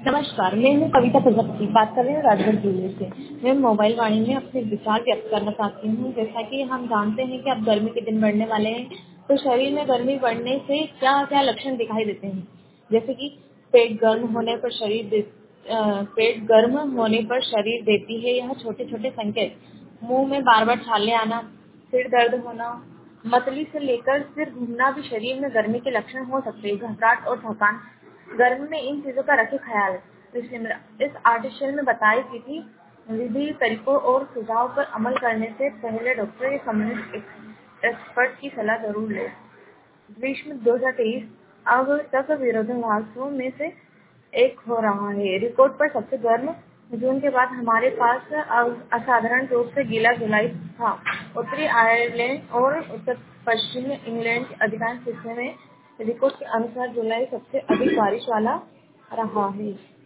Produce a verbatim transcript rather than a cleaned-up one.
नमस्कार, मैं हूँ कविता प्रजापति, बात कर रही हूँ राजगढ़ जिले से। मैं मोबाइल वाणी में अपने विचार व्यक्त करना चाहती हूँ। जैसा कि हम जानते हैं कि अब गर्मी के दिन बढ़ने वाले हैं, तो शरीर में गर्मी बढ़ने से क्या क्या लक्षण दिखाई देते हैं। जैसे कि पेट गर्म होने पर शरीर दे, अ, पेट गर्म होने पर शरीर देती है यह छोटे छोटे संकेत। मुंह में बार बार छाले आना, सिर दर्द होना, मतली से लेकर सिर घूमना भी शरीर में गर्मी के लक्षण हो सकते हैं। घबराहट और थकान, गर्मी में इन चीजों का रखे ख्याल। इस आर्टिकल में बताई गई थी विधि, तरीकों और सुझाव पर अमल करने से पहले डॉक्टर या संबंधित एक्सपर्ट की सलाह जरूर लें। ग्रीष्म दो हज़ार तेईस अब तक विरोधाभासों में से एक हो रहा है। रिकॉर्ड पर सबसे गर्म जून के बाद हमारे पास असाधारण रूप से गीला जुलाई था। उत्तरी आयरलैंड और उत्तर पश्चिम इंग्लैंड के अधिकांश हिस्से में रिकॉर्ड के अनुसार जुलाई सबसे अधिक बारिश वाला रहा है।